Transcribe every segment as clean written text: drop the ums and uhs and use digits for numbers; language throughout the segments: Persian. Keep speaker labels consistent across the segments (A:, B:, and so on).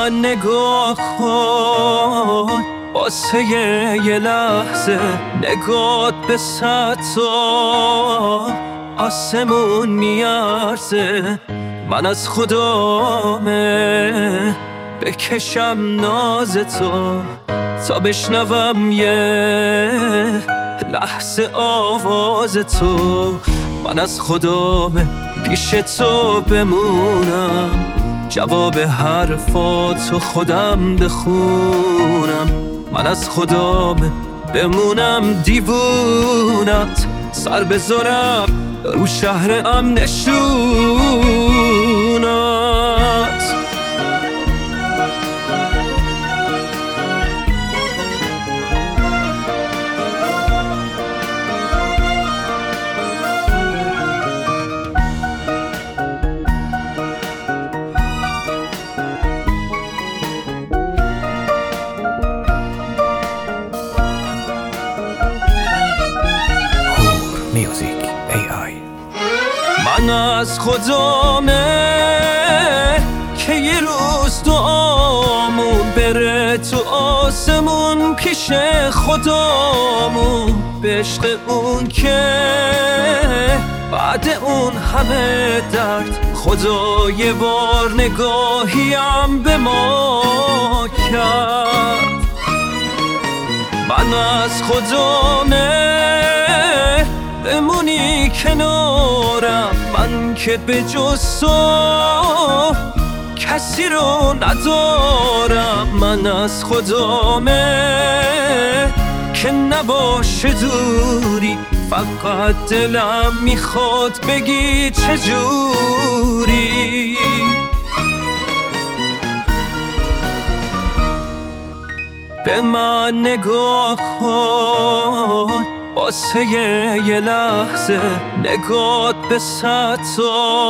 A: من نگاه کن واسه یه لحظه، نگات به سطح آسمون میارزه. من از خدامه بکشم ناز تو تا بشنوم یه لحظه آواز تو. من از خدامه پیش تو بمونم، جواب حرفاتو خودم بخونم. من از خدامه بمونم دیوونت، سر بذارم رو شهر نشونت.
B: Music AI.
A: من از خدامه که یه روز دعامون بره تو آسمون پیش خدامون، به عشق اون که بعد اون همه درد خدا یه بار نگاهیم به ما کرد. من از خدامه بمونی کنارم، من که به جز تو کسی رو ندارم. من از خدامه که نباشه دوری، فقط دلم میخواد بگی چجوری. به من نگاه کن واسه یه لحظه، نگات به سطح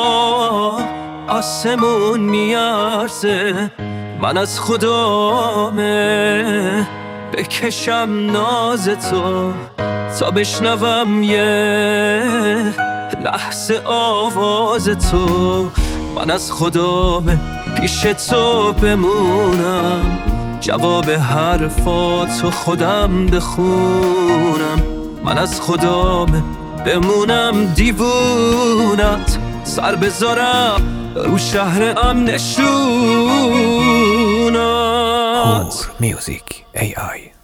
A: آسمون میارزه. من از خدامه بکشم ناز تو تا بشنوم یه لحظه آواز تو. من از خدامه پیش تو بمونم، جواب حرفاتو خودم بخونم. من از خدامه بمونم دیوونت، سر بذارم رو شهر نشونت.
B: Music AI.